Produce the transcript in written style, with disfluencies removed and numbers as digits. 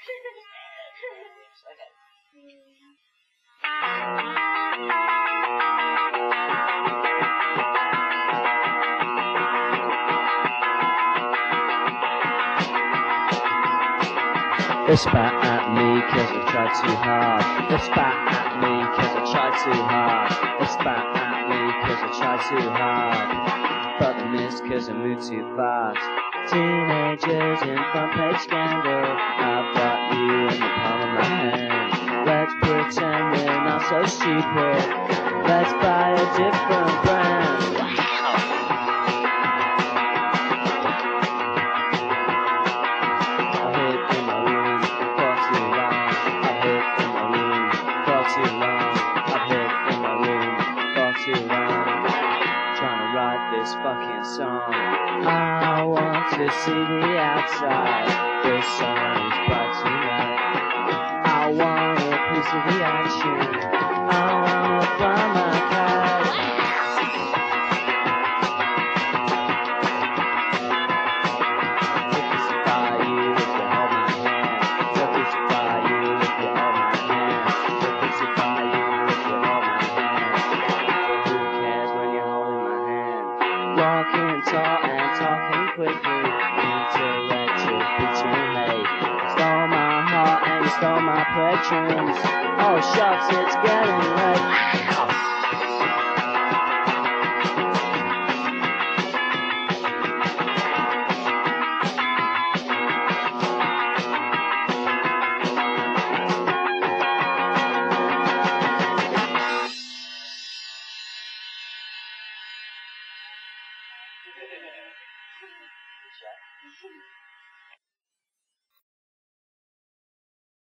They spat at me cause I tried too hard. They spat at me cause I tried too hard. They spat at me cause I tried too hard. But they missed cause I moved too fast. Teenagers in front page scandal. I've got you in the palm of my hand. Let's pretend we're not so stupid. Let's buy a different brand. This fucking song. I want to see the outside. This song is bright tonight. I want a piece of the action. I want to fly my kite. If it's by you, if you hold my hand. If it's by you, if you hold my hand. If it's by you, if you hold my hand. Who cares when you're holding my hand? Walking tall and talking quickly. Intellectual preaching mate. Stole my heart and you stole my plectrums. Oh shucks, it's getting late. Good shot.